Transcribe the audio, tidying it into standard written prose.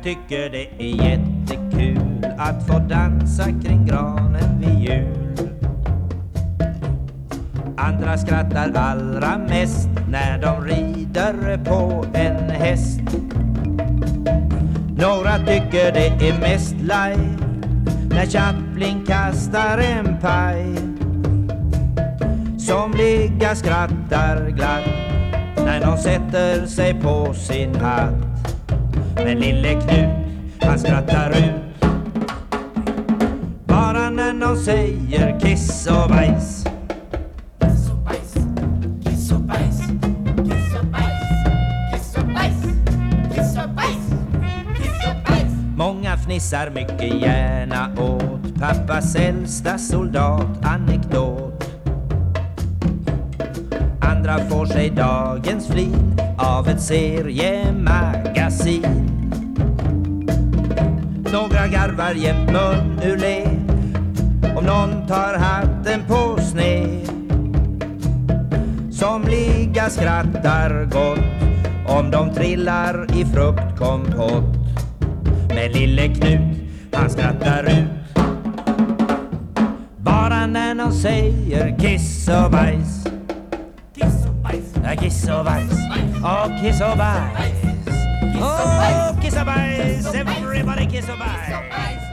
tycker det är jättekul att få dansa kring granen vid jul. Andra skrattar allra mest när de rider på en häst. Några tycker det är mest live när Chaplin kastar en paj. Somliga skrattar glatt när någon sätter sig på sin hatt. Men lille Knut, han skrattar ut bara när någon säger kiss och bajs. Kiss och bajs, kiss och bajs, kiss och bajs, kiss och bajs, kiss och bajs, kiss och bajs. Många fnissar mycket gärna åt pappas äldsta soldat-anekdot. Andra får sig dagens flin av ett seriemagasin. Några garvar jämt mun ur led om någon tar hatten på sned. Somliga skrattar gott om de trillar i fruktkompott. Men lille Knut, han skrattar ut bara när någon säger kiss och bajs. Kiss och bajs, Kiss och bajs, oh kiss och bajs, oh kiss och bajs, everybody kiss och bajs.